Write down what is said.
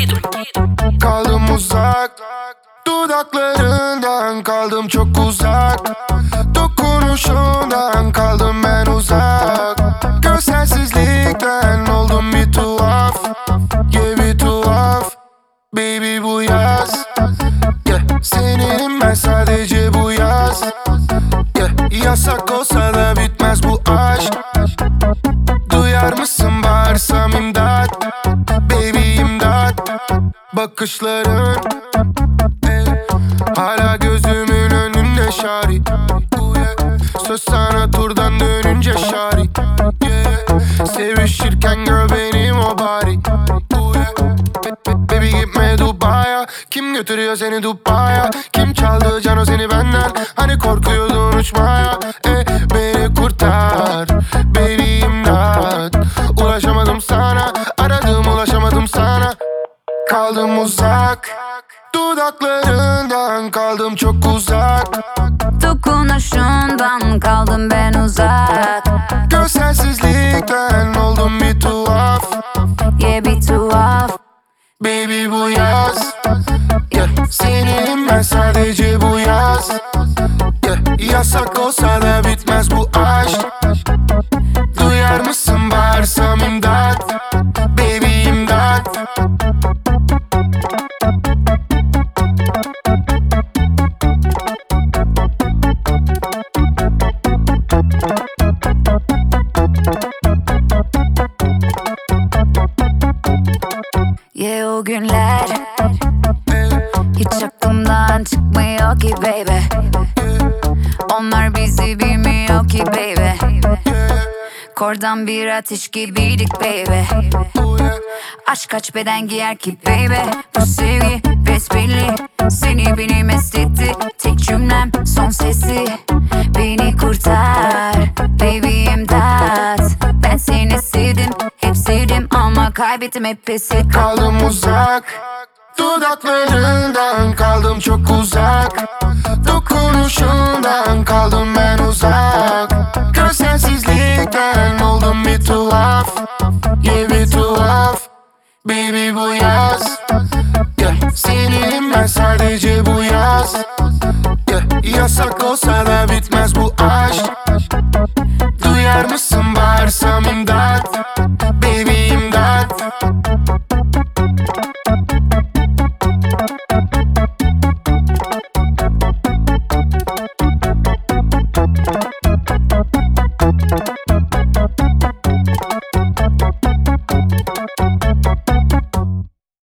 Kaldım uzak, dudaklarından kaldım çok uzak. Dokunuşundan kaldım ben uzak. Görselsizlikten oldum bir tuhaf. Yeah, bir tuhaf. Baby bu yaz, yeah, seninim ben sadece bu yaz. Yeah, yasak olsa da bitmez bu aşk. Duyar mısın bağırsam imdat? Baby imdat. Bakışların hala gözümün önünde şari. Söz sana turdan dönünce şari. Sevişirken gör benim o bari. Baby gitme Dubai'ya. Kim götürüyor seni Dubai'ya? Kim çaldı cano seni benden? Hani korkuyordun uçmaya. Beni kurtar baby imdat. Ulaşamadım sana, aradım ulaşamadım sana. Kaldım uzak, dudaklarından kaldım çok uzak. Dokunuşundan kaldım ben uzak. Görselsizlikten oldum bir tuhaf. Yeah, bir tuhaf. Baby bu yaz, yeah, seninim ben sadece bu yaz. Yeah, yasak olsa da bitmez bu aşk. Duyar mısın bağırsam imdat? Baby imdat. Yeah, o günler hiç aklımdan çıkmıyor ki baby. Onlar bizi bilmiyor ki baby. Kordan bir ateş gibiydik baby. Aşk kaç beden giyer ki baby. Bu sevgi besbelli, seni beni mest etti. Tek cümlem son sesi. Beni kurtar baby imdat. Ben seni sevdim, hep sevdim ama kaybettim hep pes ettim. Kaldım uzak, dudaklarından kaldım çok uzak. Dokunuşundan kaldım ben uzak. Görselsizlikten oldum bir tuhaf. Yeah, bir tuhaf. Baby bu yaz, yeah, seninim ben sadece bu yaz. Yeah, yasak olsa da bitmez